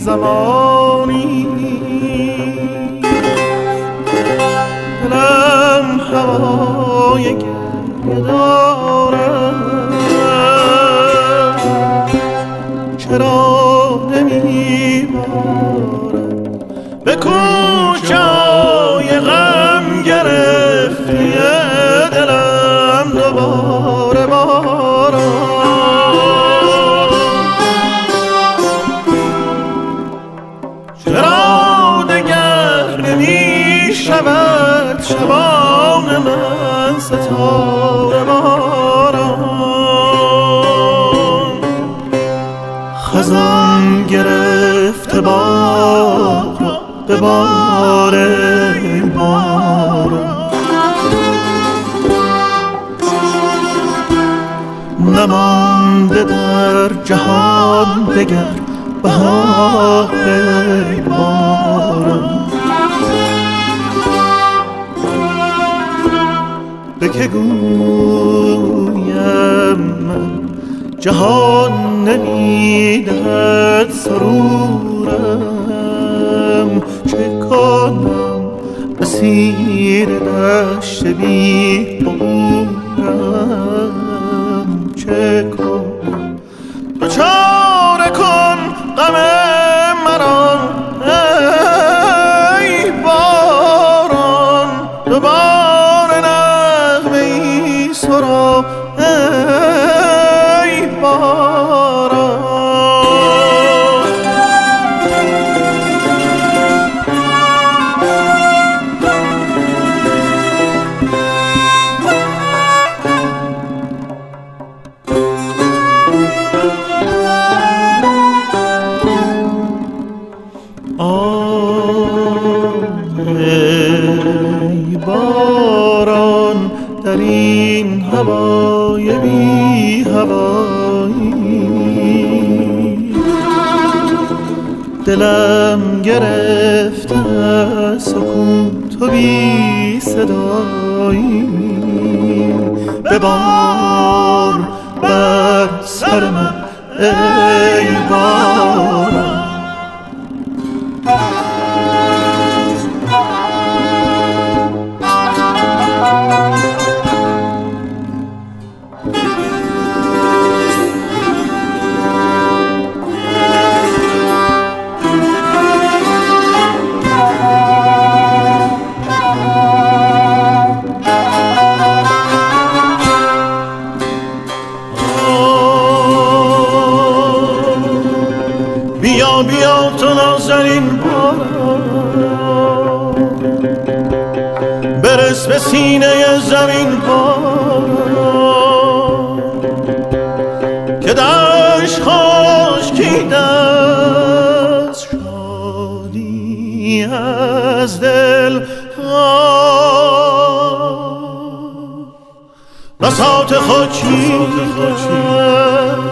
زمانی دلم هوای گریه دارم، چرا نمیبارم به کوچه‌های غم گرفتی دلم دوباره بارم. چرا دگر نمیشود شبان من ستاره باران، خزان گرفته باغ را به بار باران، نمانده در جهان دگر بهار باران. به که گویم من جهان نمیدهد سرورم، چه کنم اسیر دشت بی غرورم، چه کنم تو چاره کن غم مرا ای باران، دوباره نغمه ای سرا ای باران. ای باران در این هوای بی هوایی، دلم گرفته سکوت و بی صدایی، ببار بر سر من ای باران. بیا بیا تو نازنین باران، برس به سینه زمین باران، که دشت خشکیده از شادی از دل، بساط خود چیست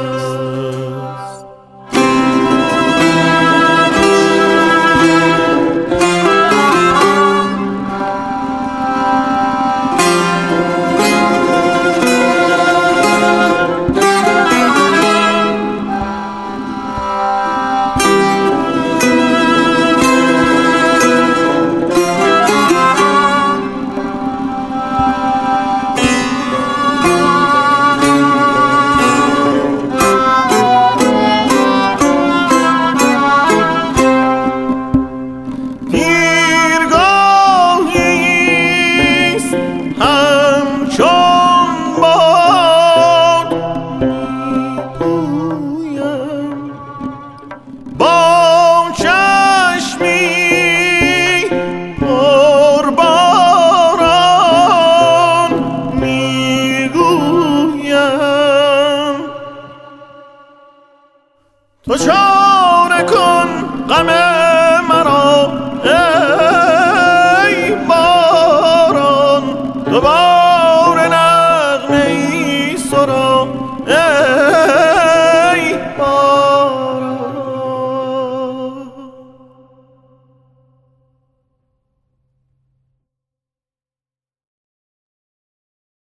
تو